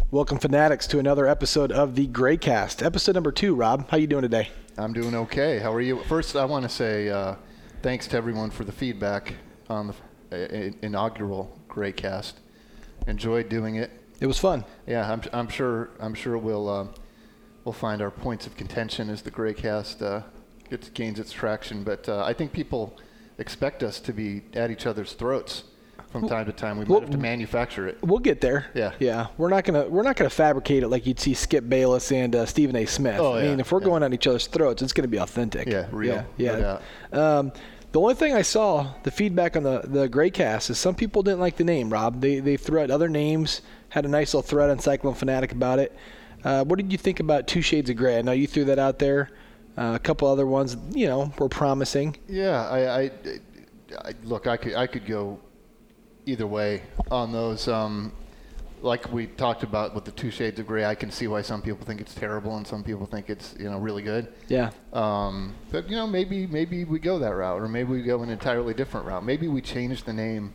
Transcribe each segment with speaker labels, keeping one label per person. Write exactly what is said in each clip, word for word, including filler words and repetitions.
Speaker 1: Welcome, Fanatics, to another episode of the Graycast. Episode number two, Rob. How you doing today?
Speaker 2: I'm doing okay. How are you? First, I want to say uh, thanks to everyone for the feedback on the uh, inaugural Graycast. Enjoyed doing it.
Speaker 1: It was fun.
Speaker 2: Yeah, I'm, I'm sure. I'm sure we'll uh, we'll find our points of contention as the Graycast uh, gets gains its traction. But uh, I think people expect us to be at each other's throats from time to time. We might
Speaker 1: Well,
Speaker 2: have to manufacture it.
Speaker 1: We'll get there.
Speaker 2: Yeah.
Speaker 1: Yeah. We're not gonna we're not gonna fabricate it like you'd see Skip Bayless and uh, Stephen A. Smith.
Speaker 2: Oh,
Speaker 1: I
Speaker 2: yeah,
Speaker 1: mean, if we're
Speaker 2: yeah.
Speaker 1: going on each other's throats, it's gonna be authentic.
Speaker 2: Yeah, real.
Speaker 1: Yeah. yeah.
Speaker 2: No doubt.
Speaker 1: Um, the only thing I saw, the feedback on the the Graycast, is some people didn't like the name, Rob. They they threw out other names, had a nice little thread on Cyclone Fanatic about it. Uh, what did you think about Two Shades of Gray? I know you threw that out there. Uh, a couple other ones, you know, were promising.
Speaker 2: Yeah, I, I, I look, I could I could go either way on those. Um, like we talked about with the Two Shades of Gray, I can see why some people think it's terrible and some people think it's, you know, really good.
Speaker 1: Yeah.
Speaker 2: Um, but, you know, maybe maybe we go that route, or maybe we go an entirely different route. Maybe we change the name.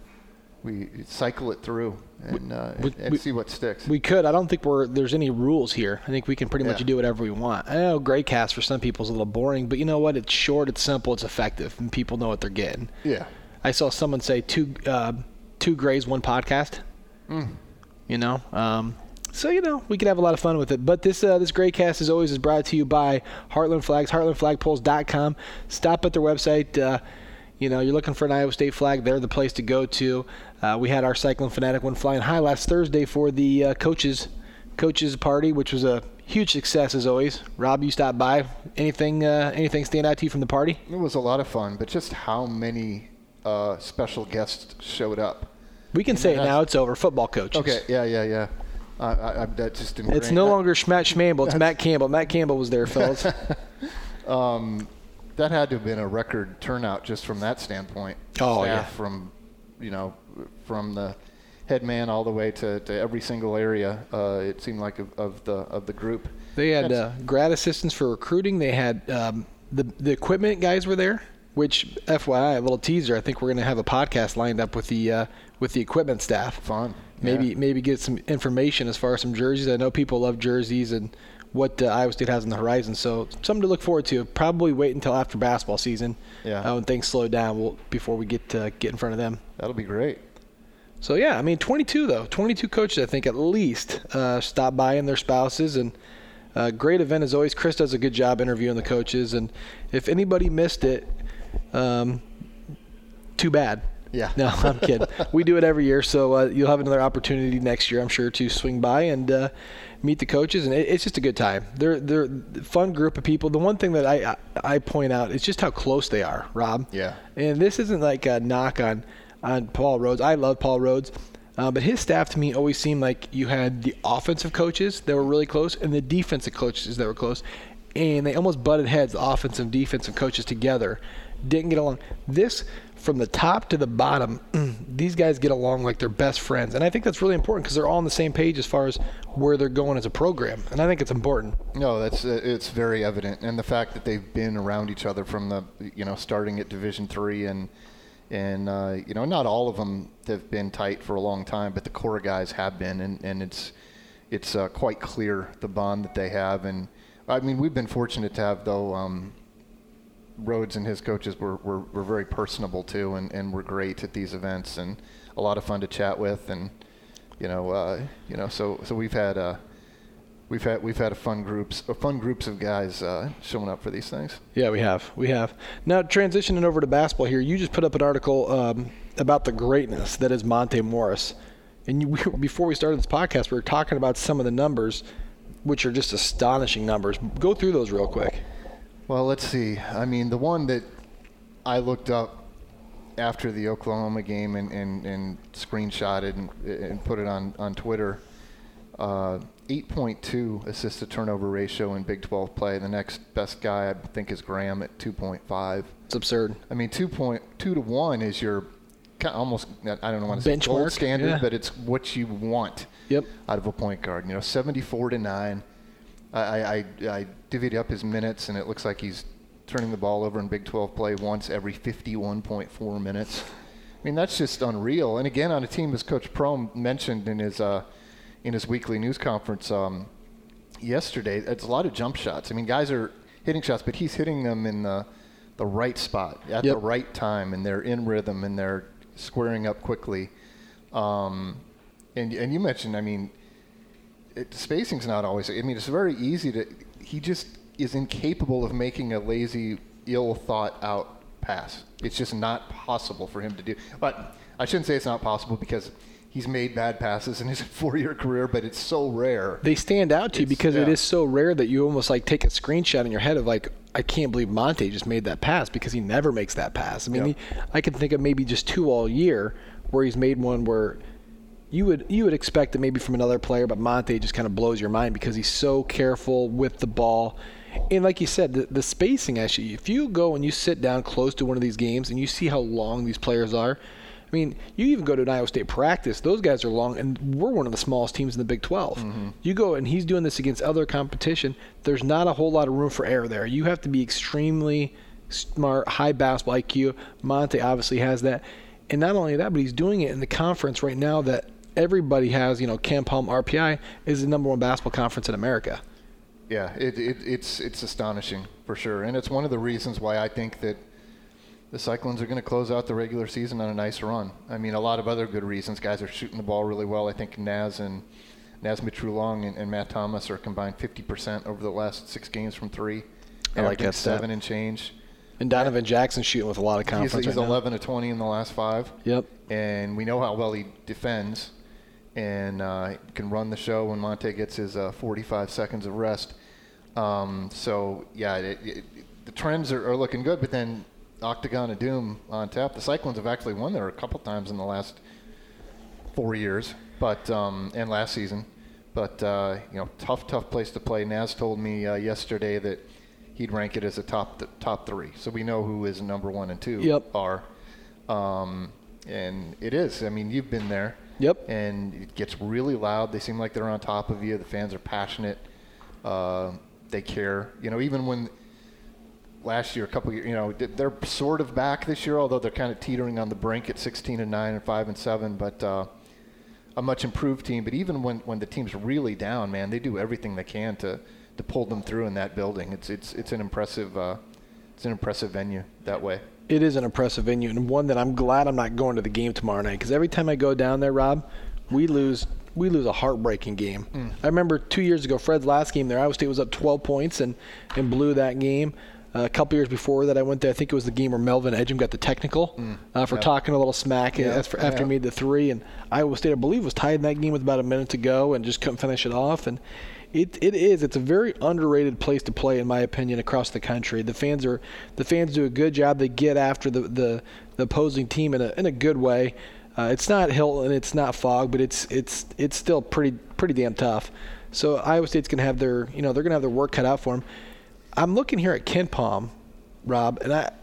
Speaker 2: We cycle it through and, uh,
Speaker 1: we,
Speaker 2: and
Speaker 1: we,
Speaker 2: see what sticks.
Speaker 1: We could. I don't think we're there's any rules here. I think we can pretty much
Speaker 2: Yeah.
Speaker 1: do whatever we want. I know Graycast for some people is a little boring, but you know what? It's short, it's simple, it's effective, and people know what they're getting.
Speaker 2: Yeah.
Speaker 1: I saw someone say two uh, two Grays, one podcast.
Speaker 2: Mm.
Speaker 1: You know, um, so you know we could have a lot of fun with it. But this uh, this Graycast, as always, is brought to you by Heartland Flags, heartland flag poles dot com. Stop at their website. Uh, you know, you're looking for an Iowa State flag, they're the place to go to. Uh, we had our Cyclone Fanatic one flying high last Thursday for the uh, coaches coaches party, which was a huge success as always. Rob, you stopped by. Anything uh, anything stand out to you from the party?
Speaker 2: It was a lot of fun, but just how many uh, special guests showed up.
Speaker 1: We can say it now. It's over. Football coaches.
Speaker 2: Okay. Yeah. Yeah. Yeah. Uh, I, I, that just didn't.
Speaker 1: It's no longer Schmatt Schmamble. It's Matt Campbell. Matt Campbell was there, fellas.
Speaker 2: um, that had to have been a record turnout just from that standpoint.
Speaker 1: Oh
Speaker 2: Staff
Speaker 1: yeah.
Speaker 2: From, you know, from the head man all the way to, to every single area. Uh, it seemed like of, of the of the group.
Speaker 1: They had uh, grad assistants for recruiting. They had um, the the equipment guys were there. Which, F Y I, a little teaser. I think we're going to have a podcast lined up with the uh, with the equipment staff.
Speaker 2: Fun.
Speaker 1: Maybe
Speaker 2: yeah.
Speaker 1: maybe get some information as far as some jerseys. I know people love jerseys and what uh, Iowa State has on the horizon. So something to look forward to. Probably wait until after basketball season.
Speaker 2: Yeah.
Speaker 1: Uh, when things slow down, we'll, before we get uh, get in front of them.
Speaker 2: That'll be great.
Speaker 1: So yeah, I mean, twenty-two though, twenty-two coaches I think at least uh, stop by and their spouses and. Uh, great event as always. Chris does a good job interviewing the coaches, and if anybody missed it, um, too bad.
Speaker 2: Yeah.
Speaker 1: No, I'm kidding. We do it every year, so uh, you'll have another opportunity next year, I'm sure, to swing by and uh, meet the coaches, and it, it's just a good time. They're they're a fun group of people. The one thing that I, I I point out is just how close they are, Rob.
Speaker 2: Yeah.
Speaker 1: And this isn't like a knock on on Paul Rhodes. I love Paul Rhodes. Uh, but his staff, to me, always seemed like you had the offensive coaches that were really close and the defensive coaches that were close. And they almost butted heads, the offensive and defensive coaches together. Didn't get along. This, from the top to the bottom, these guys get along like they're best friends. And I think that's really important because they're all on the same page as far as where they're going as a program. And I think it's important.
Speaker 2: No, that's uh, it's very evident. And the fact that they've been around each other from the, you know, starting at Division three and – And, uh, you know, not all of them have been tight for a long time, but the core guys have been, and, and it's it's uh, quite clear the bond that they have. And, I mean, we've been fortunate to have, though, um, Rhodes and his coaches were, were, were very personable, too, and, and were great at these events and a lot of fun to chat with. And, you know, uh, you know, so so we've had uh, We've had we've had a fun groups a fun groups of guys uh, showing up for these things.
Speaker 1: Yeah, we have we have. Now transitioning over to basketball here, you just put up an article um, about the greatness that is Monte Morris, and you, we, before we started this podcast, we were talking about some of the numbers, which are just astonishing numbers. Go through those real quick.
Speaker 2: Well, let's see. I mean, the one that I looked up after the Oklahoma game and, and, and screenshotted and, and put it on on Twitter. Uh, eight point two assist to turnover ratio in Big twelve play. The next best guy, I think, is Graham at two point five.
Speaker 1: It's absurd.
Speaker 2: I mean, two point two to one is your almost, I don't know what to say,
Speaker 1: benchmark
Speaker 2: gold standard,
Speaker 1: yeah.
Speaker 2: but it's what you want
Speaker 1: yep.
Speaker 2: out of a point guard. You know, seventy-four to nine. I, I, I divvied up his minutes, and it looks like he's turning the ball over in Big twelve play once every fifty-one point four minutes. I mean, that's just unreal. And again, on a team, as Coach Prohm mentioned in his uh, in his weekly news conference um, yesterday. It's a lot of jump shots. I mean, guys are hitting shots, but he's hitting them in the the right spot at
Speaker 1: yep.
Speaker 2: the right time, and they're in rhythm and they're squaring up quickly. Um, and and you mentioned, I mean, it, spacing's not always. I mean, it's very easy to. He just is incapable of making a lazy, ill thought out pass. It's just not possible for him to do. But I shouldn't say it's not possible, because he's made bad passes in his four-year career, but it's so rare.
Speaker 1: They stand out to you
Speaker 2: It's-
Speaker 1: because
Speaker 2: yeah.
Speaker 1: it is so rare that you almost like take a screenshot in your head of like, I can't believe Monte just made that pass, because he never makes that pass. I mean,
Speaker 2: Yep.
Speaker 1: he, I can think of maybe just two all year where he's made one where you would you would expect it maybe from another player, but Monte just kind of blows your mind because he's so careful with the ball. And like you said, the, the spacing, actually, if you go and you sit down close to one of these games and you see how long these players are, I mean, you even go to an Iowa State practice, those guys are long, and we're one of the smallest teams in the Big twelve. Mm-hmm. You go, and he's doing this against other competition, there's not a whole lot of room for error there. You have to be extremely smart, high basketball I Q. Monte obviously has that. And not only that, but he's doing it in the conference right now that everybody has, you know, Ken Palm R P I is the number one basketball conference in America.
Speaker 2: Yeah, it, it, it's it's astonishing for sure, and it's one of the reasons why I think that the Cyclones are going to close out the regular season on a nice run. I mean, a lot of other good reasons. Guys are shooting the ball really well. I think Naz and Naz Mitrulong and, and Matt Thomas are combined fifty percent over the last six games from three.
Speaker 1: I like that
Speaker 2: seven
Speaker 1: stat.
Speaker 2: and change.
Speaker 1: And Donovan Jackson's shooting with a lot of confidence.
Speaker 2: He's, he's
Speaker 1: right
Speaker 2: eleven
Speaker 1: now.
Speaker 2: to twenty in the last five.
Speaker 1: Yep.
Speaker 2: And we know how well he defends, and uh, can run the show when Monte gets his uh, forty-five seconds of rest. Um, so, yeah, it, it, the trends are, are looking good, but then Octagon of Doom on tap. The Cyclones have actually won there a couple times in the last four years, but um, and last season. But, uh, you know, tough, tough place to play. Naz told me uh, yesterday that he'd rank it as a top th- top three. So we know who is number one and two
Speaker 1: Yep.
Speaker 2: are. Um, and it is. I mean, you've been there.
Speaker 1: Yep.
Speaker 2: And it gets really loud. They seem like they're on top of you. The fans are passionate. Uh, they care. You know, even when last year, a couple of years, you know, they're sort of back this year, although they're kind of teetering on the brink at sixteen and nine and five and seven. But uh, a much improved team. But even when, when the team's really down, man, they do everything they can to, to pull them through in that building. It's it's it's an impressive uh, it's an impressive venue that way.
Speaker 1: It is an impressive venue, and one that I'm glad I'm not going to the game tomorrow night, because every time I go down there, Rob, we lose we lose a heartbreaking game. Mm. I remember two years ago, Fred's last game there, Iowa State was up twelve points and, and blew that game. Uh, a couple years before that, I went there. I think it was the game where Melvin Edgem got the technical mm. uh, for
Speaker 2: yeah. talking
Speaker 1: a little smack
Speaker 2: yeah.
Speaker 1: after, after
Speaker 2: yeah.
Speaker 1: he made the three. And Iowa State, I believe, was tied in that game with about a minute to go and just couldn't finish it off. And It it is. It's a very underrated place to play, in my opinion, across the country. The fans are the fans do a good job. They get after the, the, the opposing team in a in a good way. Uh, it's not Hilton, it's not Fog, but it's it's it's still pretty pretty damn tough. So Iowa State's gonna have their you know they're gonna have their work cut out for them. I'm looking here at Ken Palm, Rob, and I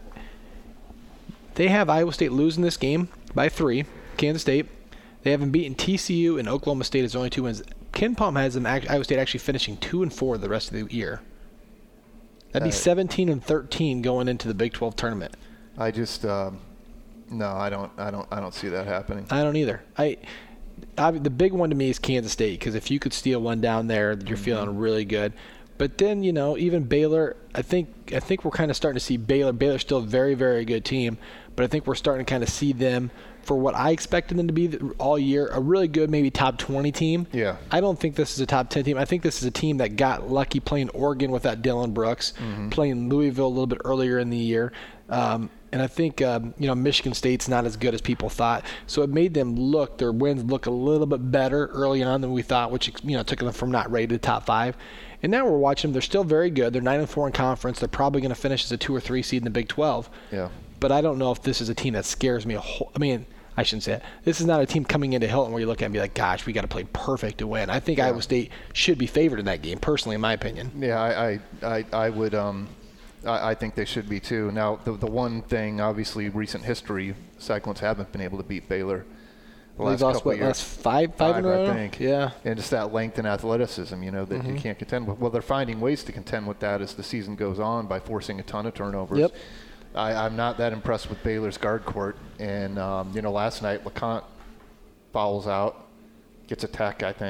Speaker 1: they have Iowa State losing this game by three. Kansas State. They haven't beaten T C U and Oklahoma State as only two wins. Ken Palm has them Iowa State actually finishing two and four the rest of the year. That'd be uh, seventeen and thirteen going into the Big twelve tournament.
Speaker 2: I just um, no, I don't, I don't, I don't see that happening.
Speaker 1: I don't either. I, I the big one to me is Kansas State, because if you could steal one down there, you're mm-hmm. feeling really good. But then you know even Baylor, I think I think we're kind of starting to see Baylor. Baylor's still a very very good team, but I think we're starting to kind of see them for what I expected them to be all year, a really good maybe top twenty team.
Speaker 2: Yeah.
Speaker 1: I don't think this is a top ten team. I think this is a team that got lucky playing Oregon without Dylan Brooks, mm-hmm. playing Louisville a little bit earlier in the year. Um, and I think, um, you know, Michigan State's not as good as people thought. So it made them look, their wins look a little bit better early on than we thought, which, you know, took them from not rated to top five. And now we're watching them. They're still very good. They're nine and four in conference. They're probably going to finish as a two or three seed in the Big twelve.
Speaker 2: Yeah.
Speaker 1: But I don't know if this is a team that scares me a whole – I mean – I shouldn't say that. This is not a team coming into Hilton where you look at it and be like, gosh, we got to play perfect to win. I think yeah. Iowa State should be favored in that game, personally, in my opinion.
Speaker 2: Yeah, I I, I, I would um, I, I think they should be too. Now, the the one thing, obviously, recent history, Cyclones haven't been able to beat Baylor the last
Speaker 1: lost,
Speaker 2: couple
Speaker 1: what,
Speaker 2: of years.
Speaker 1: Last five, five, five in a row?
Speaker 2: I think.
Speaker 1: Yeah.
Speaker 2: And just that length and athleticism, you know, that
Speaker 1: mm-hmm.
Speaker 2: you can't contend with. Well, they're finding ways to contend with that as the season goes on by forcing a ton of turnovers.
Speaker 1: Yep.
Speaker 2: I, I'm not that impressed with Baylor's guard court. And, um, you know, last night, LeConte fouls out, gets a tech, I think.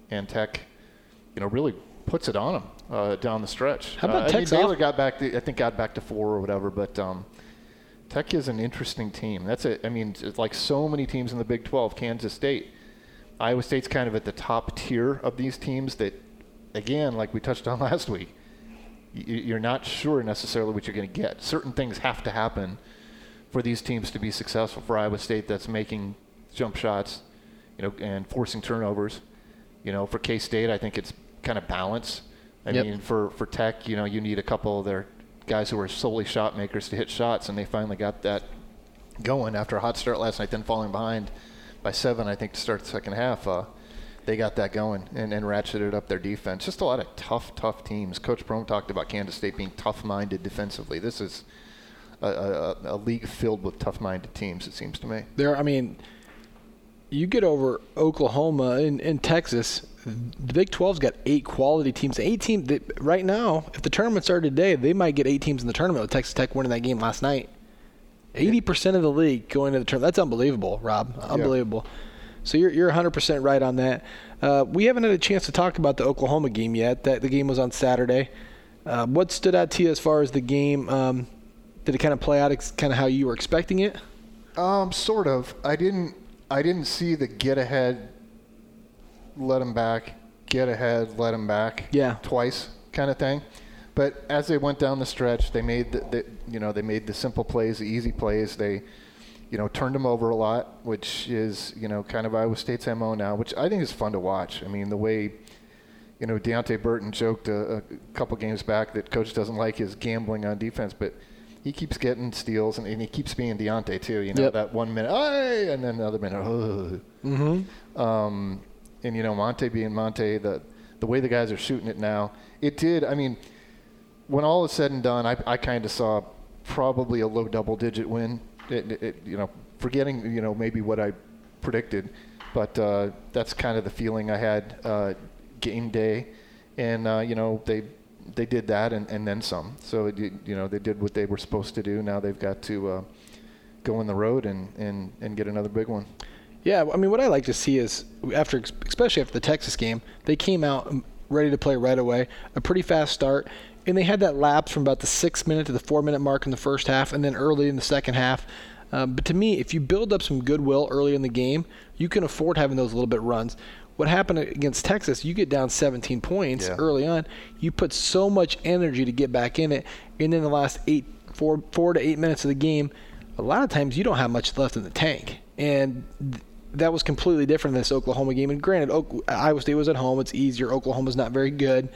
Speaker 2: and Tech, you know, really puts it on them uh, down the stretch.
Speaker 1: How about
Speaker 2: uh,
Speaker 1: Tech's
Speaker 2: I mean, Baylor
Speaker 1: off-
Speaker 2: got back to, I think got back to four or whatever, but um, Tech is an interesting team. That's it. I mean, it's like so many teams in the Big twelve, Kansas State, Iowa State's kind of at the top tier of these teams that, again, like we touched on last week, you're not sure necessarily what you're going to get. Certain things have to happen for these teams to be successful. For Iowa State, that's making jump shots, you know, and forcing turnovers. You know, for K-State, I think it's kind of balance. I
Speaker 1: Yep.
Speaker 2: mean, for, for Tech, you know, you need a couple of their guys who are solely shot makers to hit shots, and they finally got that going after a hot start last night, then falling behind by seven, I think, to start the second half. Uh, they got that going and, and ratcheted up their defense. Just a lot of tough, tough teams. Coach Prohm talked about Kansas State being tough-minded defensively. This is a, a, a league filled with tough-minded teams, it seems to me.
Speaker 1: There, I mean, you get over Oklahoma and, and Texas, the Big twelve's got eight quality teams. Eight teams that, right now, if the tournament started today, they might get eight teams in the tournament with Texas Tech winning that game last night. eighty percent of the league going to the tournament. That's unbelievable, Rob. Unbelievable. Yeah. So you're you're one hundred percent right on that. Uh, we haven't had a chance to talk about the Oklahoma game yet. That the game was on Saturday. Uh, what stood out to you as far as the game? Um, did it kind of play out ex- kind of how you were expecting it?
Speaker 2: Um, sort of. I didn't. I didn't see the get ahead, let them back, get ahead, let them back.
Speaker 1: Yeah.
Speaker 2: Twice kind of thing. But as they went down the stretch, they made the, the you know they made the simple plays, the easy plays. They, you know, turned them over a lot, which is you know kind of Iowa State's M O now, which I think is fun to watch. I mean, the way, you know, Deontay Burton joked a, a couple games back that coach doesn't like his gambling on defense, but he keeps getting steals, and, and he keeps being Deontay too. You know,
Speaker 1: yep.
Speaker 2: that one minute, hey, and then the other minute, oh.
Speaker 1: Mm-hmm.
Speaker 2: Um, and you know, Monte being Monte, the the way the guys are shooting it now, it did. I mean, when all is said and done, I, I kind of saw probably a low double-digit win. It, it, you know, forgetting you know maybe what I predicted, but uh, that's kind of the feeling I had uh, game day, and uh, you know they. They did that and, and then some. So, it, you know, they did what they were supposed to do. Now they've got to uh, go on the road and, and, and get another big one.
Speaker 1: Yeah, I mean, what I like to see is, after, especially after the Texas game, they came out ready to play right away, a pretty fast start, and they had that lapse from about the six-minute to the four-minute mark in the first half and then early in the second half. Um, but to me, if you build up some goodwill early in the game, you can afford having those little bit runs. What happened against Texas, you get down seventeen points
Speaker 2: yeah.
Speaker 1: early on. You put so much energy to get back in it, and in the last eight, four, four to eight minutes of the game, a lot of times you don't have much left in the tank. And th- that was completely different than this Oklahoma game. And granted, o- Iowa State was at home. It's easier. Oklahoma's not very good.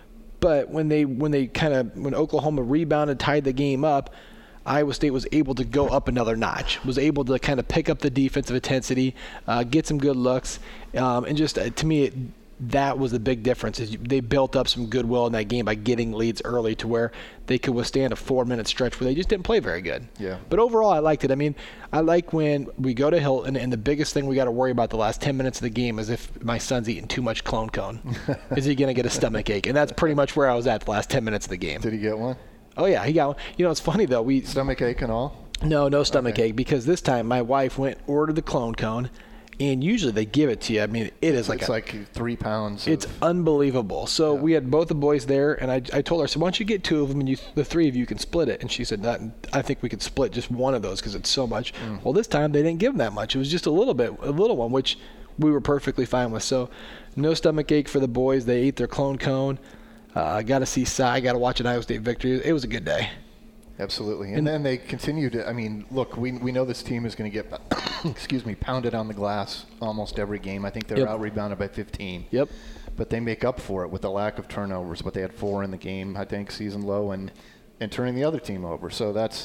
Speaker 1: But when they when they kind of when Oklahoma rebounded, tied the game up, Iowa State was able to go up another notch, was able to kind of pick up the defensive intensity, uh, get some good looks, um, and just uh, to me, it, that was the big difference. Is they built up some goodwill in that game by getting leads early to where they could withstand a four-minute stretch where they just didn't play very good.
Speaker 2: Yeah.
Speaker 1: But overall, I liked it. I mean, I like when we go to Hilton, and the biggest thing we got to worry about the last ten minutes of the game is if my son's eating too much clone cone. Is he going to get a stomach ache? And that's pretty much where I was at the last ten minutes of the game.
Speaker 2: Did he get one?
Speaker 1: Oh, yeah, he got one. You know, it's funny, though. We
Speaker 2: Stomach ache and all?
Speaker 1: No, no stomach
Speaker 2: okay.
Speaker 1: ache, because this time my wife went ordered the clone cone, and usually they give it to you. I mean, it is like
Speaker 2: it's
Speaker 1: a,
Speaker 2: like three pounds.
Speaker 1: It's
Speaker 2: of,
Speaker 1: unbelievable. So
Speaker 2: yeah.
Speaker 1: we had both the boys there, and I, I told her, I said, why don't you get two of them, and you, the three of you can split it. And she said, Not, I think we could split just one of those because it's so much. Mm. Well, this time they didn't give them that much. It was just a little bit, a little one, which we were perfectly fine with. So no stomach ache for the boys. They ate their clone cone. I uh, got to see Cy. Got to watch an Iowa State victory. It was a good day.
Speaker 2: Absolutely. And, and then they continue to, I mean, look, we we know this team is going to get, excuse me, pounded on the glass almost every game. I think they're
Speaker 1: yep.
Speaker 2: out rebounded by fifteen.
Speaker 1: Yep.
Speaker 2: But they make up for it with the lack of turnovers. But they had four in the game, I think, season low, and, and turning the other team over. So that's,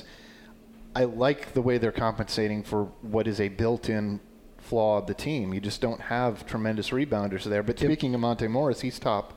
Speaker 2: I like the way they're compensating for what is a built-in flaw of the team. You just don't have tremendous rebounders there. But yep. speaking of Monte Morris, he's top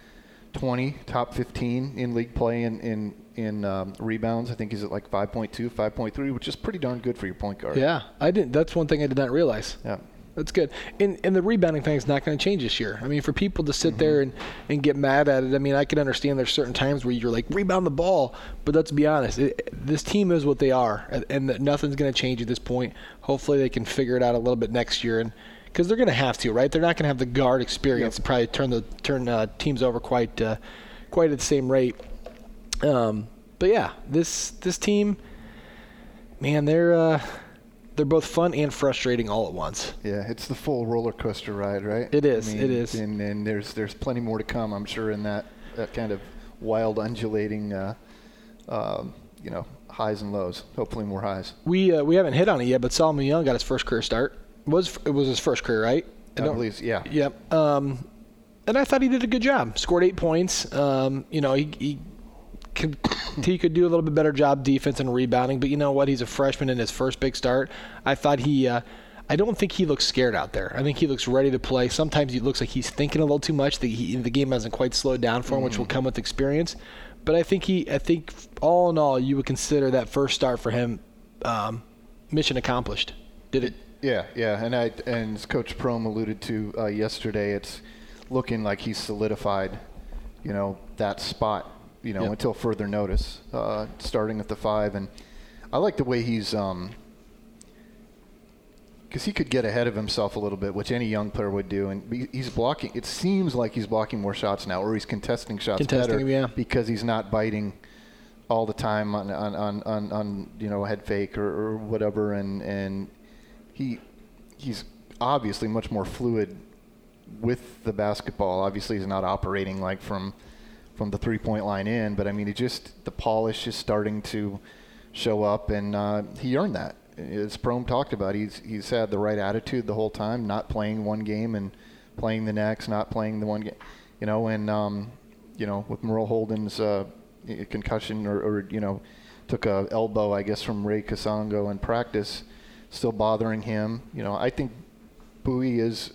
Speaker 2: twenty, top fifteen in league play in, in in um, rebounds. I think he's at like five point two, five point three, which is pretty darn good for your point guard.
Speaker 1: Yeah, I didn't. That's one thing I did not realize.
Speaker 2: Yeah,
Speaker 1: that's good. And and the rebounding thing is not going to change this year. I mean, for people to sit mm-hmm. there and, and get mad at it, I mean, I can understand there's certain times where you're like, rebound the ball. But let's be honest, it, this team is what they are, and, and nothing's going to change at this point. Hopefully they can figure it out a little bit next year and because they're going to have to, right? They're not going to have the guard experience
Speaker 2: Yep.
Speaker 1: to probably turn the turn uh, teams over quite uh, quite at the same rate. Um, but yeah, this this team, man, they're uh, they're both fun and frustrating all at once.
Speaker 2: Yeah, it's the full roller coaster ride, right?
Speaker 1: It is.
Speaker 2: I mean,
Speaker 1: it is.
Speaker 2: And, and there's there's plenty more to come, I'm sure, in that, that kind of wild, undulating, uh, um, you know, highs and lows. Hopefully more highs.
Speaker 1: We uh, we haven't hit on it yet, but Solomon Young got his first career start. Was it was his first career, right?
Speaker 2: I, I believe, yeah.
Speaker 1: Yep. Um, and I thought he did a good job. Scored eight points. Um, you know, he, he could he could do a little bit better job defense and rebounding. But you know what? He's a freshman in his first big start. I thought he. Uh, I don't think he looks scared out there. I think he looks ready to play. Sometimes he looks like he's thinking a little too much. The, he, the game hasn't quite slowed down for him, mm. which will come with experience. But I think he. I think all in all, you would consider that first start for him um, mission accomplished. Did it?
Speaker 2: Yeah, yeah, and I and as Coach Prohm alluded to uh, yesterday, it's looking like he's solidified, you know, that spot, you know, yep. until further notice, uh, starting at the five. And I like the way he's, um, because he could get ahead of himself a little bit, which any young player would do. And he's blocking. It seems like he's blocking more shots now, or he's contesting shots
Speaker 1: contesting,
Speaker 2: better
Speaker 1: yeah.
Speaker 2: because he's not biting all the time on on on, on, on you know, head fake or, or whatever, and and. He, he's obviously much more fluid with the basketball. Obviously, he's not operating like from from the three-point line in, but I mean, he just the polish is starting to show up, and uh, he earned that. As Prohm talked about, he's he's had the right attitude the whole time, not playing one game and playing the next, not playing the one game, you know. And um, you know, with Merle Holden's uh, concussion, or, or you know, took a elbow, I guess, from Ray Kasongo in practice. Still bothering him. You know, I think Bowie is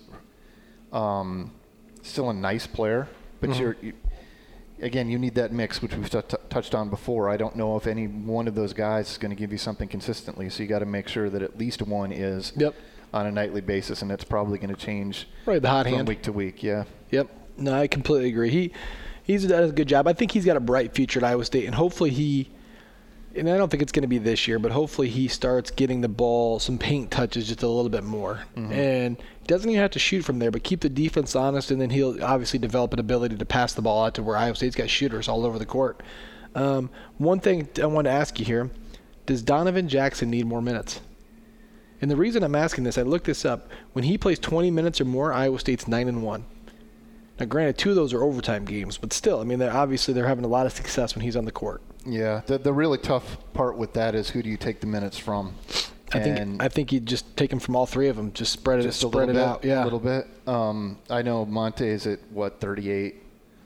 Speaker 2: um, still a nice player, but mm-hmm. you're, you, again, you need that mix, which we've t- t- touched on before. I don't know if any one of those guys is going to give you something consistently, so you got to make sure that at least one is
Speaker 1: yep.
Speaker 2: on a nightly basis, and it's probably going to change
Speaker 1: right, the hot
Speaker 2: from
Speaker 1: hand.
Speaker 2: week to week. Yeah.
Speaker 1: Yep. No, I completely agree. He he's done a good job. I think he's got a bright future at Iowa State, and hopefully he. And I don't think it's going to be this year, but hopefully he starts getting the ball, some paint touches just a little bit more. Mm-hmm. And he doesn't even have to shoot from there, but keep the defense honest, and then he'll obviously develop an ability to pass the ball out to where Iowa State's got shooters all over the court. Um, one thing I want to ask you here, does Donovan Jackson need more minutes? And the reason I'm asking this, I looked this up. When he plays twenty minutes or more, Iowa State's nine and one. Now, granted, two of those are overtime games, but still, I mean, they're obviously they're having a lot of success when he's on the court.
Speaker 2: Yeah, the the really tough part with that is who do you take the minutes from?
Speaker 1: I think and I think you just take them from all three of them. Just spread it, just spread it
Speaker 2: bit,
Speaker 1: out. Yeah,
Speaker 2: a little bit. Um, I know Monte is at what thirty-eight.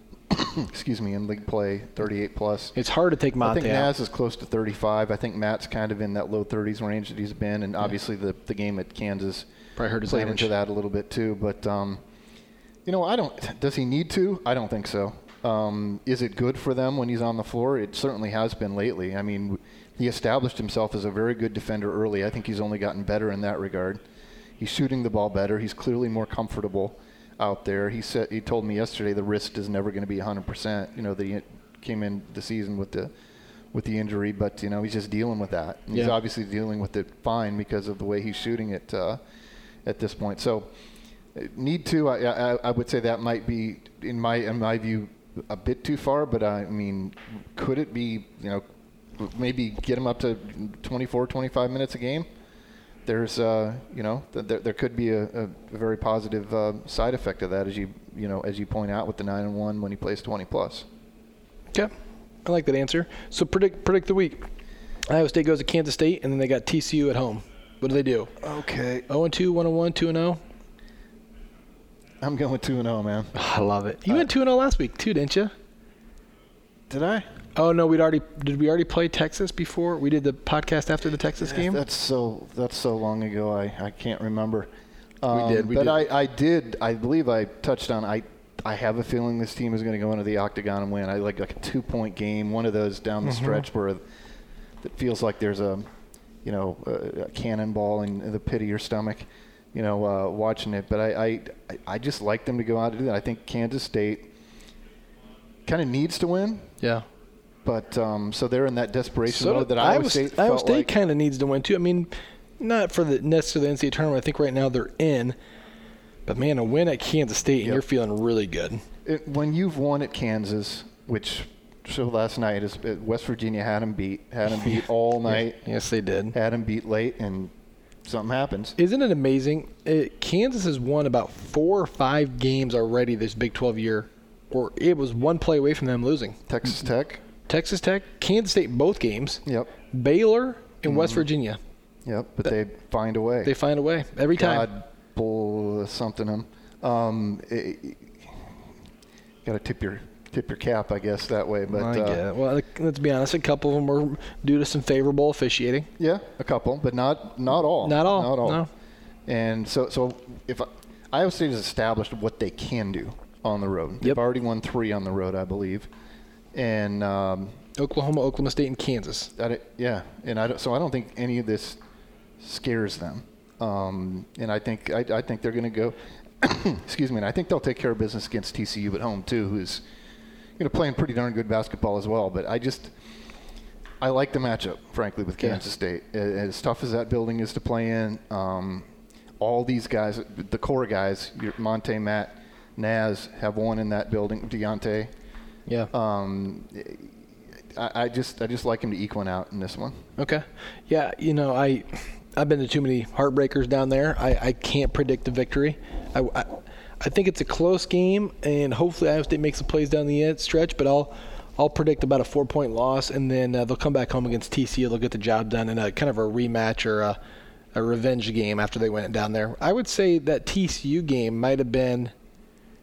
Speaker 2: excuse me, in league play, thirty-eight plus.
Speaker 1: It's hard to take Monte
Speaker 2: I think
Speaker 1: out.
Speaker 2: Naz is close to thirty-five. I think Matt's kind of in that low thirties range that he's been, and obviously the the game at Kansas
Speaker 1: probably hurt his
Speaker 2: played
Speaker 1: average.
Speaker 2: into that a little bit too. But um, you know, I don't. Does he need to? I don't think so. Um, is it good for them when he's on the floor? It certainly has been lately. I mean, he established himself as a very good defender early. I think he's only gotten better in that regard. He's shooting the ball better. He's clearly more comfortable out there. He said he told me yesterday the wrist is never going to be one hundred percent. You know, that he came in the season with the with the injury, but you know, he's just dealing with that. And yeah. He's obviously dealing with it fine because of the way he's shooting it uh, at this point. So, need to. I, I, I would say that might be in my in my view. A bit too far, but I mean, could it be, you know, maybe get him up to twenty-four, twenty-five minutes a game? There's, uh, you know, th- there, there could be a, a very positive uh, side effect of that, as you, you know, as you point out with the nine and one when he plays twenty plus.
Speaker 1: Okay, I like that answer. So predict predict the week. Iowa State goes to Kansas State, and then they got T C U at home. What do they do?
Speaker 2: Okay.
Speaker 1: oh and two, one and one, two and oh.
Speaker 2: I'm going two and oh, man.
Speaker 1: I love it. You uh, went two and oh last week too, didn't you?
Speaker 2: Did I?
Speaker 1: Oh no, we'd already did. We already play Texas before. We did the podcast after the Texas
Speaker 2: yeah,
Speaker 1: game.
Speaker 2: That's so that's so long ago. I, I can't remember. Um,
Speaker 1: we did. We
Speaker 2: but
Speaker 1: did.
Speaker 2: I, I did. I believe I touched on. I I have a feeling this team is going to go into the octagon and win. I like like a two point game, one of those down the mm-hmm. stretch where it feels like there's a, you know, a, a cannonball in the pit of your stomach. You know, uh, watching it, but I, I, I just like them to go out and do that. I think Kansas State kind of needs to win.
Speaker 1: Yeah.
Speaker 2: But um, so they're in that desperation
Speaker 1: so
Speaker 2: mode that
Speaker 1: Iowa,
Speaker 2: Iowa State.
Speaker 1: Iowa State
Speaker 2: like
Speaker 1: kind of needs to win too. I mean, not for the necessarily the N C double A tournament. I think right now they're in. But, man, a win at Kansas State, and
Speaker 2: Yep.
Speaker 1: you're feeling really good.
Speaker 2: It, when you've won at Kansas, which so last night is West Virginia had them beat, had them beat all night.
Speaker 1: Yes, they did.
Speaker 2: Had them beat late, and something happens.
Speaker 1: Isn't it amazing? It, Kansas has won about four or five games already this Big twelve year, or it was one play away from them losing.
Speaker 2: Texas Tech.
Speaker 1: Texas Tech, Kansas State, both games.
Speaker 2: Yep.
Speaker 1: Baylor and
Speaker 2: Mm-hmm.
Speaker 1: West Virginia.
Speaker 2: Yep, but they find a way.
Speaker 1: They find a way every time.
Speaker 2: God bull something them. Um, got to tip your tip your cap, I guess, that way. But
Speaker 1: I get
Speaker 2: uh,
Speaker 1: it. Well, let's be honest. A couple of them were due to some favorable officiating.
Speaker 2: yeah, a couple, but not not all.
Speaker 1: Not all.
Speaker 2: Not all.
Speaker 1: No.
Speaker 2: And so so if I, Iowa State has established what they can do on the road. They've
Speaker 1: Yep.
Speaker 2: already won three on the road, I believe. And um,
Speaker 1: Oklahoma, Oklahoma State, and Kansas.
Speaker 2: I, yeah, and I don't, so I don't think any of this scares them. Um, and I think I, I think they're going to go. excuse me. And I think they'll take care of business against T C U at home too, who's you know playing pretty darn good basketball as well. But I just I like the matchup, frankly, with Kansas
Speaker 1: Yeah.
Speaker 2: State. As tough as that building is to play in, um, all these guys, the core guys, your Monte, Matt, Naz, have won in that building. Deontay.
Speaker 1: Yeah.
Speaker 2: Um, I, I just I just like him to eke one out in this one.
Speaker 1: Okay. Yeah, you know, I, I've been to too many heartbreakers down there. I, I can't predict the victory. I, I, I think it's a close game, and hopefully Iowa State makes some plays down the end stretch, but I'll I'll predict about a four-point loss, and then uh, they'll come back home against T C U. They'll get the job done in a kind of a rematch or a, a revenge game after they went down there. I would say that T C U game might have been –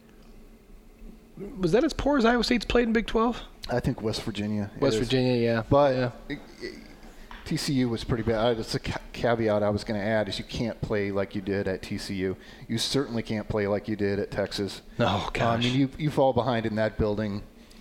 Speaker 1: was that as poor as Iowa State's played in Big twelve?
Speaker 2: I think West Virginia.
Speaker 1: West
Speaker 2: is.
Speaker 1: Virginia, yeah.
Speaker 2: But
Speaker 1: yeah.
Speaker 2: it, it, T C U was pretty bad. It's a ca- caveat I was going to add is you can't play like you did at T C U. You certainly can't play like you did at Texas.
Speaker 1: Oh, gosh.
Speaker 2: I mean, you you fall behind in that building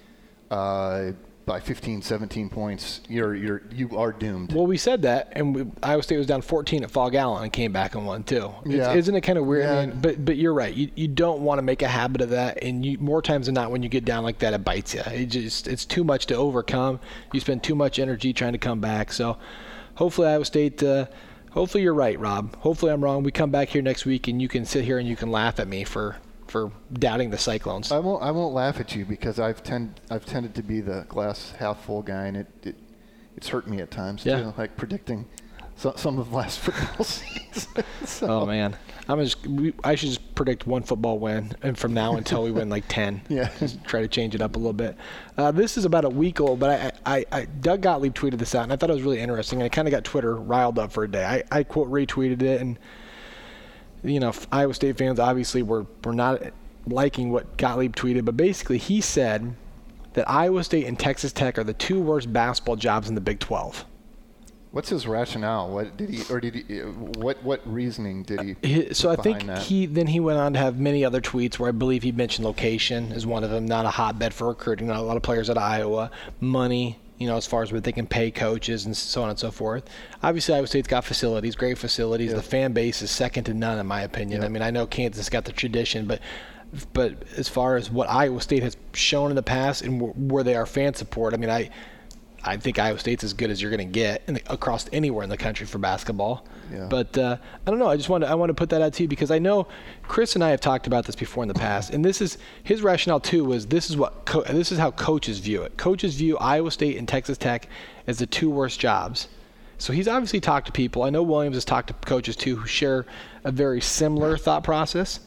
Speaker 2: uh, by fifteen, seventeen points. You're you're you are doomed.
Speaker 1: Well, we said that, and we, Iowa State was down fourteen at Fall Allen and came back and won too. It's,
Speaker 2: Yeah.
Speaker 1: Isn't it kind of weird?
Speaker 2: Yeah.
Speaker 1: I mean, but but you're right. You you don't want to make a habit of that, and you more times than not, when you get down like that, it bites you. It just it's too much to overcome. You spend too much energy trying to come back. So, hopefully Iowa State. Uh, hopefully you're right, Rob. Hopefully I'm wrong. We come back here next week, and you can sit here and you can laugh at me for. for doubting the Cyclones.
Speaker 2: I won't I won't laugh at you because I've tend I've tended to be the glass half full guy, and it, it it's hurt me at times
Speaker 1: Yeah.
Speaker 2: too, like predicting so, some of last football season. So,
Speaker 1: Oh man, I'm just. We, I should just predict one football win, and from now until we win like ten.
Speaker 2: Yeah.
Speaker 1: Just try to change it up a little bit. Uh, this is about a week old, but I, I, I, Doug Gottlieb tweeted this out, and I thought it was really interesting. And I kind of got Twitter riled up for a day. I, I quote retweeted it, and you know, Iowa State fans obviously were were not liking what Gottlieb tweeted, but basically he said that Iowa State and Texas Tech are the two worst basketball jobs in the Big twelve.
Speaker 2: What's his rationale? What did he, or did he? What what reasoning did he?
Speaker 1: He- So I
Speaker 2: put
Speaker 1: think
Speaker 2: behind that?
Speaker 1: he then he went on to have many other tweets where I believe he mentioned location as one of them, not a hotbed for recruiting, not a lot of players out of Iowa, money, you know, as far as what they can pay coaches and so on and so forth. Obviously, Iowa State's got facilities, great facilities.
Speaker 2: Yep.
Speaker 1: The fan base is second to none, in my opinion.
Speaker 2: Yep.
Speaker 1: I mean, I know Kansas got the tradition, but but as far as what Iowa State has shown in the past and wh- where they are fan support, I mean, I. I think Iowa State's as good as you're going to get in the, across anywhere in the country for basketball.
Speaker 2: Yeah.
Speaker 1: But uh, I don't know. I just want to I want to put that out to you because I know Chris and I have talked about this before in the past, and this is his rationale too. Was this is what co- this is how coaches view it. Coaches view Iowa State and Texas Tech as the two worst jobs. So he's obviously talked to people. I know Williams has talked to coaches too who share a very similar thought process.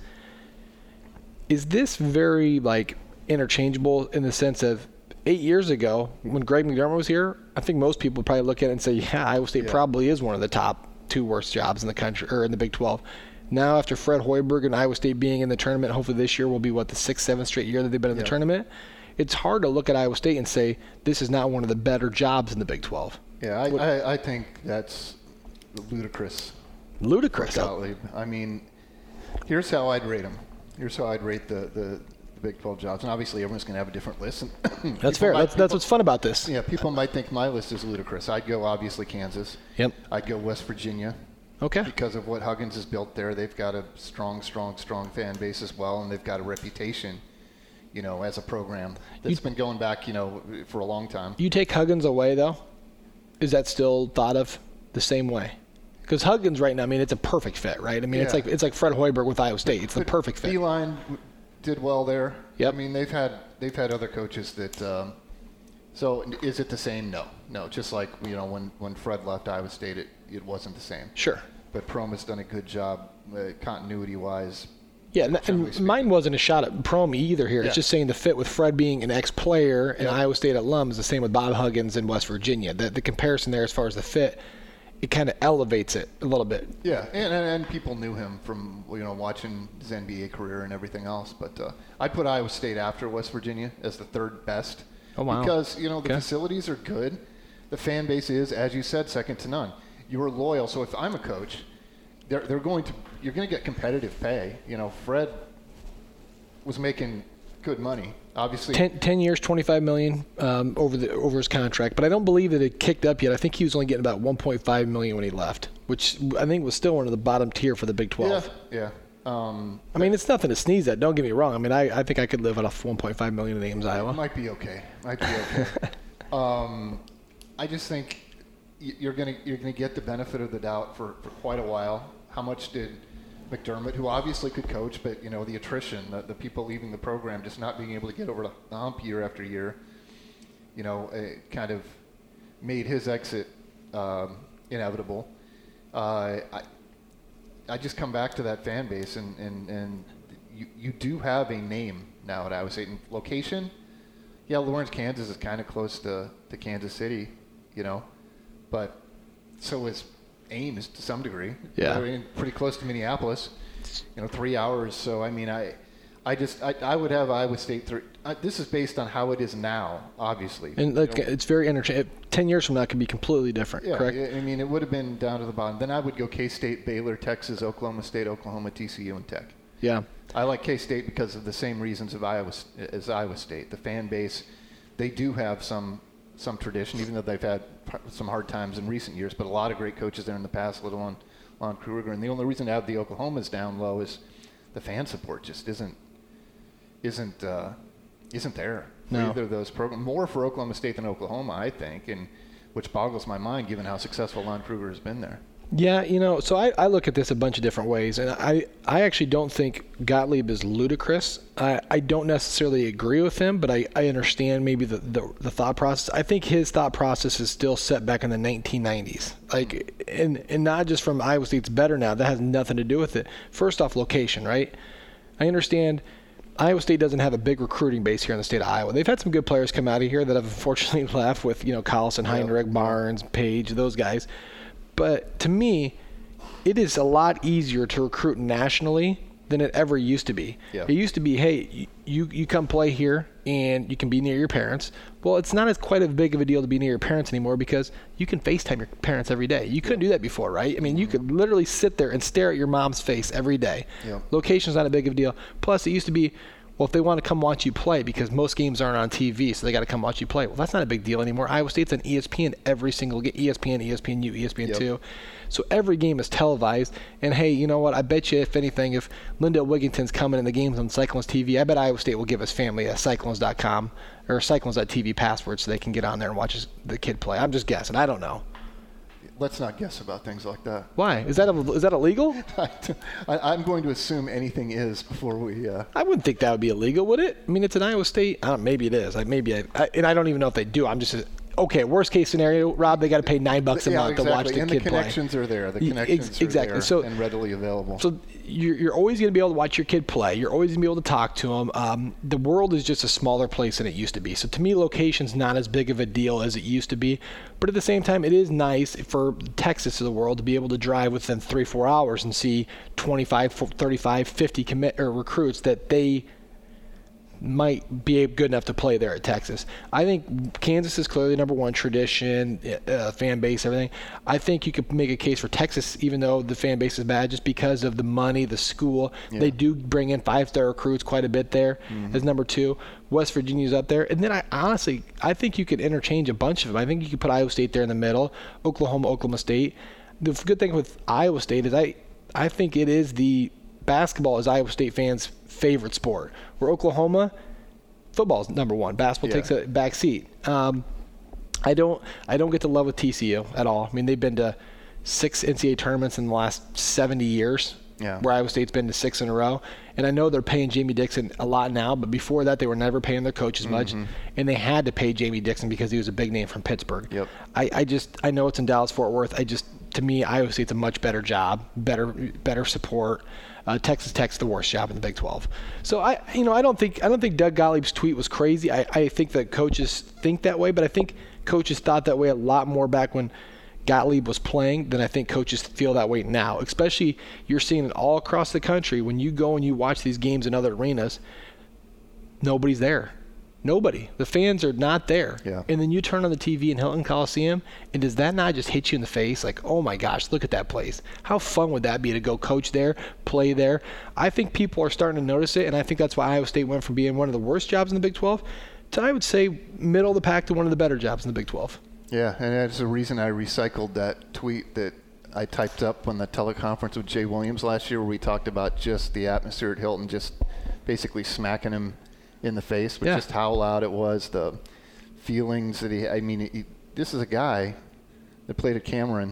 Speaker 1: Is this very like interchangeable in the sense of eight years ago when Greg McDermott was here, I think most people would probably look at it and say, yeah, Iowa State
Speaker 2: Yeah.
Speaker 1: probably is one of the top two worst jobs in the country or in the Big twelve. Now after Fred Hoiberg and Iowa State being in the tournament, hopefully this year will be what the sixth, seventh straight year that they've been in the
Speaker 2: Yeah.
Speaker 1: tournament. It's hard to look at Iowa State and say this is not one of the better jobs in the Big twelve.
Speaker 2: Yeah, I, I, I think that's ludicrous.
Speaker 1: Ludicrous.
Speaker 2: Gottlieb. I mean, here's how I'd rate them. Here's how I'd rate the, the, the Big twelve jobs, and obviously everyone's going to have a different list. And
Speaker 1: That's
Speaker 2: people
Speaker 1: fair.
Speaker 2: might-
Speaker 1: That's, that's
Speaker 2: people-
Speaker 1: what's fun about this.
Speaker 2: Yeah, people might think my list is ludicrous. I'd go obviously Kansas.
Speaker 1: Yep.
Speaker 2: I'd go West Virginia.
Speaker 1: Okay.
Speaker 2: Because of what Huggins has built there. They've got a strong, strong, strong fan base as well, and they've got a reputation, you know, as a program that's
Speaker 1: You-
Speaker 2: been going back, you know, for a long time.
Speaker 1: You take Huggins away, though, is that still thought of the same way? Because Huggins right now, I mean, it's a perfect fit, right? I mean,
Speaker 2: yeah.
Speaker 1: it's like it's like Fred Hoiberg with Iowa State. It's the perfect fit.
Speaker 2: Beeline did well there.
Speaker 1: Yep.
Speaker 2: I mean, they've had they've had other coaches that. Um, so is it the same? No, no. Just like you know, when, when Fred left Iowa State, it, it wasn't the same.
Speaker 1: Sure.
Speaker 2: But Prohm has done a good job, uh, continuity wise.
Speaker 1: Yeah, and, and mine wasn't a shot at Prohm either here.
Speaker 2: Yeah.
Speaker 1: It's just saying the fit with Fred being an ex-player and
Speaker 2: Yep.
Speaker 1: Iowa State alum is the same with Bob Huggins in West Virginia. The, the comparison there as far as the fit, it kind of elevates it a little bit.
Speaker 2: Yeah, and, and and people knew him from you know watching his N B A career and everything else. But uh, I put Iowa State after West Virginia as the third best.
Speaker 1: Oh, wow.
Speaker 2: Because you know the
Speaker 1: Okay.
Speaker 2: facilities are good, the fan base is, as you said, second to none. You are loyal. So if I'm a coach, they're they're going to you're going to get competitive pay. You know, Fred was making good money. Obviously,
Speaker 1: ten, ten years, twenty-five million dollars um, over the over his contract, but I don't believe that it kicked up yet. I think he was only getting about one point five million dollars when he left, which I think was still one of the bottom tier for the Big twelve.
Speaker 2: yeah, yeah. Um,
Speaker 1: I mean, it's nothing to sneeze at. Don't get me wrong. I mean, I, I think I could live off one point five million dollars in Ames, Iowa.
Speaker 2: It might be okay. Might be okay. um, I just think y- you're gonna you're gonna get the benefit of the doubt for, for quite a while. How much did McDermott, who obviously could coach, but you know the attrition, the, the people leaving the program, just not being able to get over the hump year after year, you know, it kind of made his exit um, inevitable. Uh, I I just come back to that fan base, and, and, and you you do have a name now at Iowa State. And location, yeah, Lawrence, Kansas is kind of close to, to Kansas City, you know, but so is Ames to some degree.
Speaker 1: Yeah.
Speaker 2: I mean, pretty close to Minneapolis, you know, three hours. So, I mean, I I just, I, I would have Iowa State three. Uh, this is based on how it is now, obviously.
Speaker 1: And like,
Speaker 2: you know,
Speaker 1: it's very interchangeable. Ten years from now, it could be completely different,
Speaker 2: yeah,
Speaker 1: correct?
Speaker 2: I mean, it would have been down to the bottom. Then I would go K-State, Baylor, Texas, Oklahoma State, Oklahoma, T C U, and Tech.
Speaker 1: Yeah.
Speaker 2: I like K-State because of the same reasons of Iowa as Iowa State. The fan base, they do have some some tradition, even though they've had some hard times in recent years. But a lot of great coaches there in the past, let alone Lon Kruger. And the only reason to have the Oklahomas down low is the fan support just isn't isn't uh, isn't there for
Speaker 1: No.
Speaker 2: either of those programs. More for Oklahoma State than Oklahoma, I think, and which boggles my mind given how successful Lon Kruger has been there.
Speaker 1: Yeah, you know, so I, I look at this a bunch of different ways, and I, I actually don't think Gottlieb is ludicrous. I, I don't necessarily agree with him, but I, I understand maybe the, the, the thought process. I think his thought process is still set back in the nineteen nineties. Like, and, and not just from Iowa State's better now. That has nothing to do with it. First off, location, right? I understand Iowa State doesn't have a big recruiting base here in the state of Iowa. They've had some good players come out of here that have unfortunately left with, you know, Collison, Heinrich, Barnes, Page, those guys. But to me, it is a lot easier to recruit nationally than it ever used to be.
Speaker 2: Yeah.
Speaker 1: It used to be, hey, you, you come play here and you can be near your parents. Well, it's not as quite as big of a deal to be near your parents anymore because you can FaceTime your parents every day. You couldn't do that before, right? I mean, you could literally sit there and stare at your mom's face every day.
Speaker 2: Yeah.
Speaker 1: Location's not a big of a deal. Plus, it used to be, well, if they want to come watch you play, because most games aren't on T V, so they got to come watch you play. Well, that's not a big deal anymore. Iowa State's on E S P N every single game. E S P N, E S P N U, E S P N two. Yep. So every game is televised. And, hey, you know what? I bet you, if anything, if Lindell Wigginton's coming in the games on Cyclones T V, I bet Iowa State will give his family a cyclones dot com or cyclones dot T V password so they can get on there and watch his, the kid play. I'm just guessing. I don't know.
Speaker 2: Let's not guess about things like that.
Speaker 1: Why? Is that a, is that illegal?
Speaker 2: I, I'm going to assume anything is before we. Uh,
Speaker 1: I wouldn't think that would be illegal, would it? I mean, it's an Iowa State. I don't, maybe it is. I, maybe I, I, and I don't even know if they do. I'm just okay. Worst case scenario, Rob, they got to pay nine bucks a
Speaker 2: yeah,
Speaker 1: month
Speaker 2: exactly.
Speaker 1: to watch the
Speaker 2: and
Speaker 1: kid
Speaker 2: the
Speaker 1: play.
Speaker 2: connections are there. The
Speaker 1: Y-
Speaker 2: connections
Speaker 1: ex-
Speaker 2: are
Speaker 1: exactly.
Speaker 2: there
Speaker 1: So,
Speaker 2: and readily available.
Speaker 1: So you're, you're always going to be able to watch your kid play. You're always going to be able to talk to him. Um, the world is just a smaller place than it used to be. So to me, location's not as big of a deal as it used to be. But at the same time, it is nice for Texas of the world to be able to drive within three, four hours and see twenty-five, thirty-five, fifty commit or recruits that they might be good enough to play there at Texas. I think Kansas is clearly number one, tradition, uh, fan base, everything. I think you could make a case for Texas, even though the fan base is bad, just because of the money, the school. Yeah. They do bring in five-star recruits quite a bit there mm-hmm. as number two. West Virginia's up there. And then I honestly, I think you could interchange a bunch of them. I think you could put Iowa State there in the middle, Oklahoma, Oklahoma State. The good thing with Iowa State is I, I think it is the basketball is Iowa State fans' favorite sport. Where Oklahoma, football is number one. Basketball yeah. takes a back seat. Um, I don't I don't get to love with T C U at all. I mean, they've been to six N C double A tournaments in the last seventy years.
Speaker 2: Yeah.
Speaker 1: Where Iowa State's been to six in a row. And I know they're paying Jamie Dixon a lot now, but before that they were never paying their coaches much.
Speaker 2: Mm-hmm.
Speaker 1: And they had to pay Jamie Dixon because he was a big name from Pittsburgh.
Speaker 2: Yep.
Speaker 1: I, I just I know it's in Dallas-Fort Worth. I just to me Iowa State's a much better job, better better support. Uh, Texas Tech's the worst job in the Big twelve. So I you know I don't think I don't think Doug Gottlieb's tweet was crazy. I, I think that coaches think that way, but I think coaches thought that way a lot more back when Gottlieb was playing than I think coaches feel that way now. Especially you're seeing it all across the country. When you go and you watch these games in other arenas, nobody's there. Nobody. The fans are not there.
Speaker 2: Yeah.
Speaker 1: And then you turn on the T V in Hilton Coliseum, and does that not just hit you in the face? Like, oh my gosh, look at that place. How fun would that be to go coach there, play there? I think people are starting to notice it, and I think that's why Iowa State went from being one of the worst jobs in the Big twelve to, I would say, middle of the pack to one of the better jobs in the Big twelve.
Speaker 2: Yeah, and that's the reason I recycled that tweet that I typed up on the teleconference with Jay Williams last year where we talked about just the atmosphere at Hilton, just basically smacking him in the face, but
Speaker 1: yeah.
Speaker 2: just how loud it was, the feelings that he, I mean, he, this is a guy that played at Cameron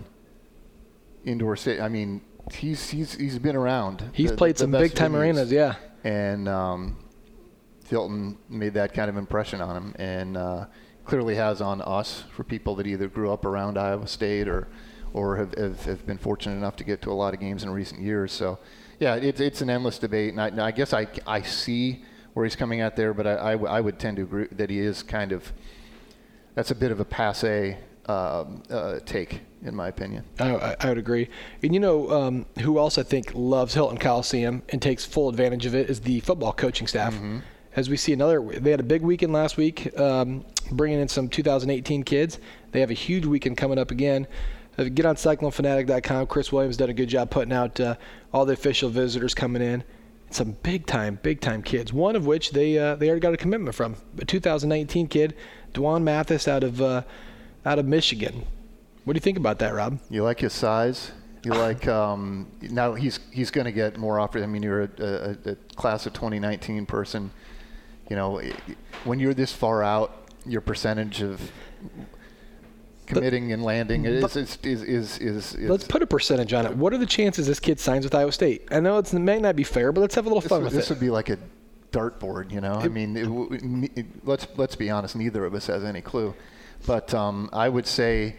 Speaker 2: Indoor Stadium. I mean, he's he's he's been around.
Speaker 1: He's
Speaker 2: the,
Speaker 1: played
Speaker 2: the
Speaker 1: some
Speaker 2: best
Speaker 1: big-time
Speaker 2: venues.
Speaker 1: arenas, yeah.
Speaker 2: And um, Hilton made that kind of impression on him, and uh, clearly has on us for people that either grew up around Iowa State or or have, have, have been fortunate enough to get to a lot of games in recent years. So, yeah, it's it's an endless debate, and I, I guess I, I see where he's coming at there, but I, I, I would tend to agree that he is kind of – that's a bit of a passé uh, uh, take, in my opinion.
Speaker 1: I, I would agree. And you know um, who else I think loves Hilton Coliseum and takes full advantage of it is the football coaching staff. Mm-hmm. As we see another – they had a big weekend last week um, bringing in some two thousand eighteen kids. They have a huge weekend coming up again. Uh, get on cyclone fanatic dot com. Chris Williams done a good job putting out uh, all the official visitors coming in. Some big-time, big-time kids, one of which they uh, they already got a commitment from. A two thousand nineteen kid, Dwan Mathis out of uh, out of Michigan. What do you think about that, Rob?
Speaker 2: You like his size? You like um, – now he's he's going to get more offers. I mean, you're a, a, a class of twenty nineteen person. You know, when you're this far out, your percentage of committing and landing is is, is, is, is, is
Speaker 1: let's put a percentage on it. What are the chances this kid signs with Iowa State? I know it's, it may not be fair, but let's have a little fun
Speaker 2: this,
Speaker 1: with
Speaker 2: this
Speaker 1: it.
Speaker 2: This would be like a dartboard, you know? It, I mean, it, it, let's let's be honest. Neither of us has any clue. But um, I would say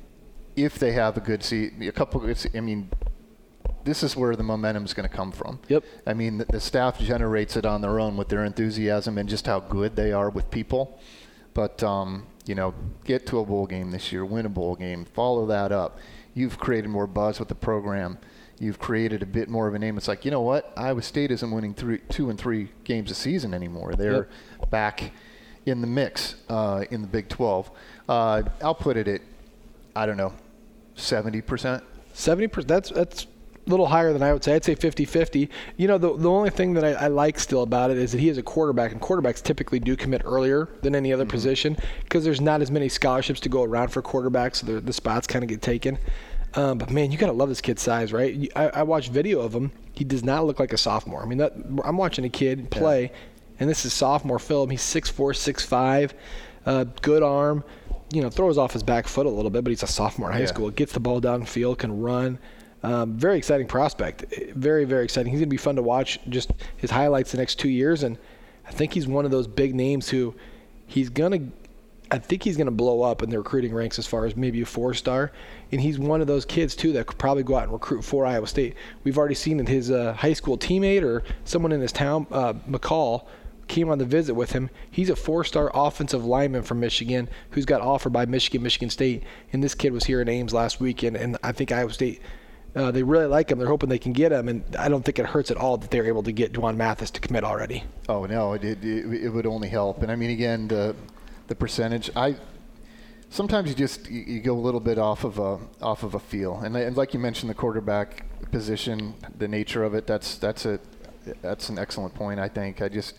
Speaker 2: if they have a good seat, a couple – I mean, this is where the momentum is going to come from.
Speaker 1: Yep.
Speaker 2: I mean, the, the staff generates it on their own with their enthusiasm and just how good they are with people. But um, – you know, get to a bowl game this year, win a bowl game, follow that up. You've created more buzz with the program. You've created a bit more of a name. It's like, you know what? Iowa State isn't winning three, two and three games a season anymore. They're yep. back in the mix uh, in the Big twelve. Uh, I'll put it at, I don't know, seventy percent.
Speaker 1: seventy percent. That's that's a little higher than I would say. I'd say fifty-fifty. You know, the the only thing that I, I like still about it is that he is a quarterback, and quarterbacks typically do commit earlier than any other mm-hmm. position because there's not as many scholarships to go around for quarterbacks, so the, the spots kind of get taken. Um, but, man, you got to love this kid's size, right? I, I watched video of him. He does not look like a sophomore. I mean, that, I'm watching a kid play, yeah. and this is sophomore film. He's six four, six five, uh, good arm. You know, throws off his back foot a little bit, but he's a sophomore in high yeah. school. Gets the ball downfield, can run. Um, very exciting prospect. Very, very exciting. He's going to be fun to watch, just his highlights the next two years. And I think he's one of those big names who he's going to – I think he's going to blow up in the recruiting ranks as far as maybe a four-star. And he's one of those kids, too, that could probably go out and recruit for Iowa State. We've already seen that his uh, high school teammate or someone in his town, uh, McCall, came on the visit with him. He's a four-star offensive lineman from Michigan who's got offered by Michigan, Michigan State. And this kid was here in Ames last weekend, and I think Iowa State uh, – they really like him. They're hoping they can get him, and I don't think it hurts at all that they're able to get Dwan Mathis to commit already.
Speaker 2: Oh, no, it, it, it would only help. And, I mean, again, the the percentage, I sometimes you just you, you go a little bit off of a off of a feel. And, and like you mentioned, the quarterback position, the nature of it, that's that's a that's an excellent point, I think. I just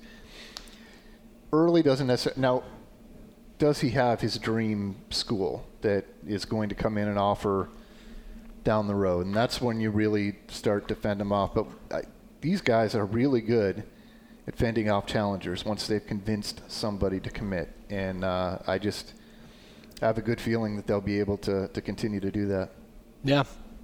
Speaker 2: early doesn't necessarily – now, does he have his dream school that is going to come in and offer down the road? And that's when you really start to fend them off. But I, these guys are really good at fending off challengers once they've convinced somebody to commit. And uh, I just have a good feeling that they'll be able to, to continue to do that.
Speaker 1: Yeah,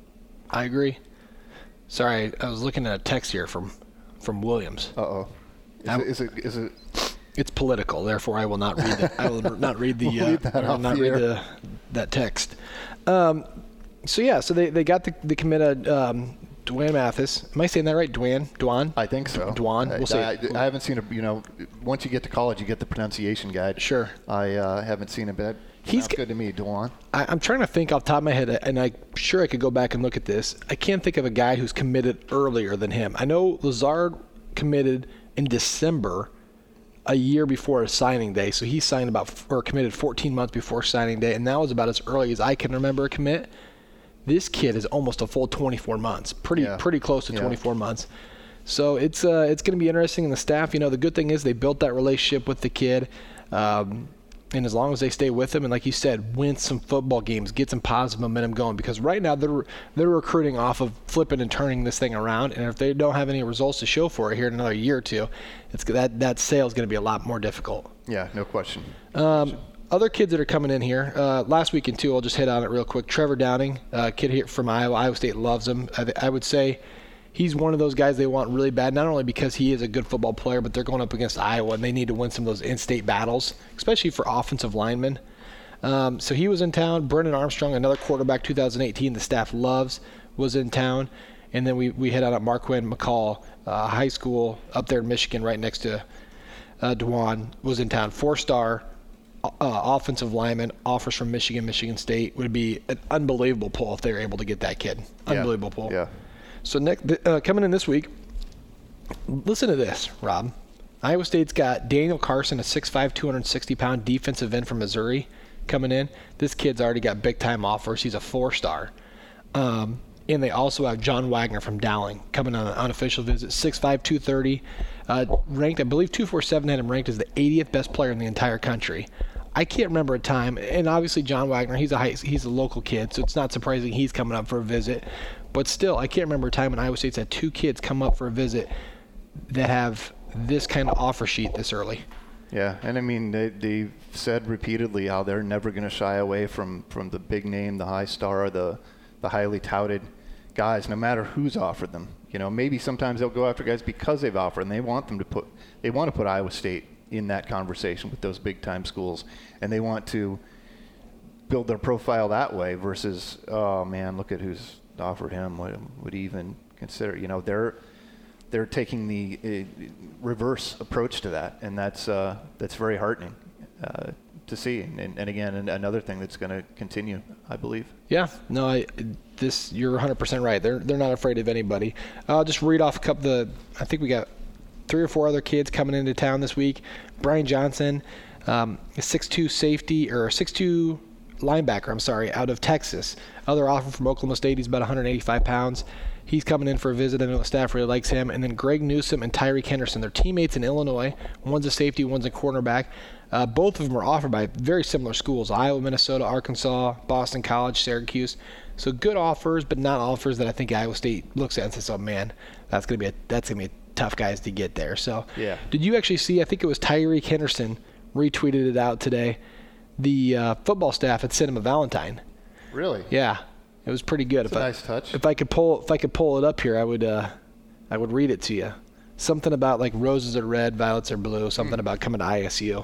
Speaker 1: I agree. Sorry, I was looking at a text here from from Williams.
Speaker 2: Uh-oh. Is
Speaker 1: I-
Speaker 2: it, is it, is it,
Speaker 1: It's political, therefore I will not read it. I will not read the
Speaker 2: We'll
Speaker 1: uh,
Speaker 2: leave that
Speaker 1: I will
Speaker 2: off
Speaker 1: not
Speaker 2: the
Speaker 1: read
Speaker 2: air.
Speaker 1: the that text. Um, so yeah, so they, they got the the committed um, Dwayne Mathis. Am I saying that right? Dwayne? Dwan?
Speaker 2: I think so.
Speaker 1: Dwan? We'll see.
Speaker 2: I, I, I haven't seen a, you know, once you get to college, you get the pronunciation guide.
Speaker 1: Sure.
Speaker 2: I uh, haven't seen it, but
Speaker 1: He's
Speaker 2: sounds
Speaker 1: g-
Speaker 2: good to me, Dwan.
Speaker 1: I, I'm trying to think off the top of my head, and I'm sure I could go back and look at this. I can't think of a guy who's committed earlier than him. I know Lazard committed in December, a year before his signing day. So he signed about, or committed fourteen months before signing day, and that was about as early as I can remember a commit. This kid is almost a full twenty-four months, pretty
Speaker 2: Yeah.
Speaker 1: pretty close to
Speaker 2: Yeah.
Speaker 1: twenty-four months. So it's uh, it's going to be interesting. And the staff, you know, the good thing is they built that relationship with the kid. Um, And as long as they stay with him, and like you said, win some football games, get some positive momentum going. Because right now they're they're recruiting off of flipping and turning this thing around. And if they don't have any results to show for it here in another year or two, it's that that sale is going to be a lot more difficult.
Speaker 2: Yeah, no question.
Speaker 1: Um, other kids that are coming in here, uh, last weekend too, I'll just hit on it real quick. Trevor Downing, uh, kid here from Iowa. Iowa State loves him. I, th- I would say he's one of those guys they want really bad, not only because he is a good football player, but they're going up against Iowa, and they need to win some of those in-state battles, especially for offensive linemen. Um, so he was in town. Brennan Armstrong, another quarterback, two thousand eighteen, the staff loves, was in town. And then we, we hit out at Marquand McCall uh, High School up there in Michigan, right next to uh, Dwan, was in town. Four-star uh, offensive lineman, offers from Michigan, Michigan State. Would be an unbelievable pull if they were able to get that kid. Unbelievable
Speaker 2: yeah.
Speaker 1: pull.
Speaker 2: Yeah.
Speaker 1: So next, uh, coming in this week, listen to this, Rob. Iowa State's got Daniel Carson, a six five, two hundred sixty pound defensive end from Missouri, coming in. This kid's already got big-time offers. He's a four-star. Um, and they also have John Wagner from Dowling coming on an unofficial visit, six five, two thirty, uh, ranked, I believe two forty-seven had him ranked as the eightieth best player in the entire country. I can't remember a time, and obviously John Wagner, he's a high, he's a local kid, so it's not surprising he's coming up for a visit. But still, I can't remember a time when Iowa State's had two kids come up for a visit that have this kind of offer sheet this early.
Speaker 2: Yeah, and I mean, they, they've said repeatedly how they're never going to shy away from, from the big name, the high star, the the highly touted guys, no matter who's offered them. You know, maybe sometimes they'll go after guys because they've offered, and they want them to put, they want to put Iowa State in that conversation with those big time schools, and they want to build their profile that way versus, oh man, look at who's offered him. What would he even consider? You know, they're they're taking the uh, reverse approach to that, and that's uh, that's very heartening uh, to see. And, and again, an- another thing that's going to continue, I believe.
Speaker 1: Yeah, no, I this you're one hundred percent right. They're they're not afraid of anybody. I'll just read off a couple of the. I think we got three or four other kids coming into town this week. Brian Johnson, um, a six two safety or six two linebacker. I'm sorry, out of Texas. Other offer from Oklahoma State. He's about one hundred eighty-five pounds. He's coming in for a visit. I know the staff really likes him. And then Greg Newsom and Tyreek Henderson. They're teammates in Illinois. One's a safety, one's a cornerback. Uh, both of them are offered by very similar schools: Iowa, Minnesota, Arkansas, Boston College, Syracuse. So good offers, but not offers that I think Iowa State looks at and says, "Oh man, that's gonna be a, that's gonna be tough guys to get there." So,
Speaker 2: yeah.
Speaker 1: Did you actually see? I think it was Tyreek Henderson retweeted it out today. The uh, football staff had sent him a Valentine.
Speaker 2: Really?
Speaker 1: Yeah, it was pretty good.
Speaker 2: That's
Speaker 1: if
Speaker 2: a
Speaker 1: I,
Speaker 2: nice touch.
Speaker 1: If I could pull, if I could pull it up here, I would. Uh, I would read it to you. Something about like roses are red, violets are blue. Something about coming to I S U.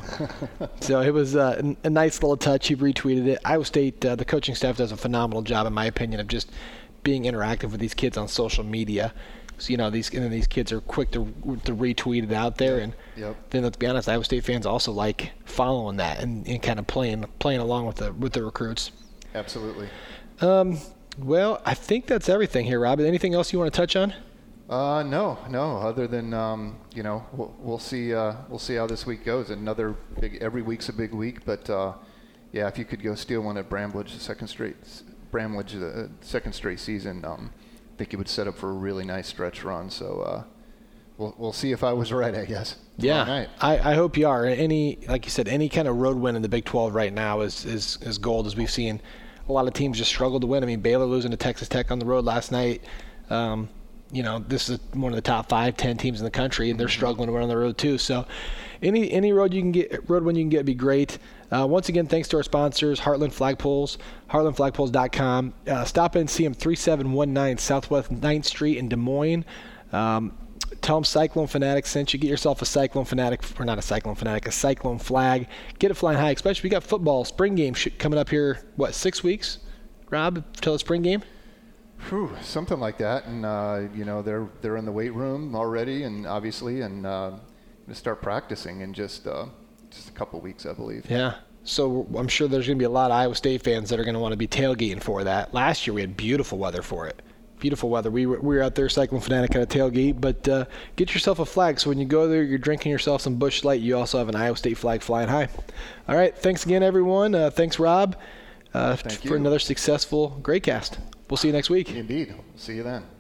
Speaker 1: So it was uh, a nice little touch. He retweeted it. Iowa State, uh, the coaching staff does a phenomenal job, in my opinion, of just being interactive with these kids on social media. So, you know, these and then these kids are quick to to retweet it out there, and
Speaker 2: Yep.
Speaker 1: then let's be honest, Iowa State fans also like following that and, and kind of playing playing along with the with the recruits.
Speaker 2: Absolutely.
Speaker 1: Um, well, I think that's everything here, Rob. Anything else you want to touch on?
Speaker 2: Uh, no, no. Other than um, you know, we'll, we'll see. Uh, we'll see how this week goes. Another big. Every week's a big week, but uh, yeah, if you could go steal one at Bramlage, the second straight Bramlage, the second straight season, um, I think it would set up for a really nice stretch run. So uh, we'll we'll see if I was right. I guess.
Speaker 1: Yeah,
Speaker 2: Tomorrow night.
Speaker 1: I, I hope you are. Any, like you said, any kind of road win in the Big twelve right now is is is gold, as we've seen a lot of teams just struggle to win. I mean, Baylor losing to Texas Tech on the road last night. Um, you know, this is one of the top five, ten teams in the country, and they're struggling to run on the road too. So any any road you can get, road win you can get would be great. Uh, once again, thanks to our sponsors, Heartland Flagpoles, heartland flagpoles dot com. Uh, stop in and see them, thirty-seven nineteen Southwest ninth Street in Des Moines. Um, tell them Cyclone Fanatic sent you. Get yourself a Cyclone Fanatic, or not a Cyclone Fanatic, a Cyclone flag. Get it flying high, especially if we got football, spring game coming up here, what, six weeks, Rob, till the spring game?
Speaker 2: Whew, something like that. And, uh, you know, they're they're in the weight room already, and obviously, and uh, going to start practicing in just, uh, just a couple weeks, I believe.
Speaker 1: Yeah. So I'm sure there's going to be a lot of Iowa State fans that are going to want to be tailgating for that. Last year we had beautiful weather for it. Beautiful weather. We were, we were out there, Cyclone Fanatic, at a tailgate. But uh, get yourself a flag. So when you go there, you're drinking yourself some Busch Light. You also have an Iowa State flag flying high. All right. Thanks again, everyone. Uh, thanks, Rob, uh,
Speaker 2: Thank
Speaker 1: for
Speaker 2: you.
Speaker 1: another successful Greycast. We'll see you next week.
Speaker 2: Indeed. See you then.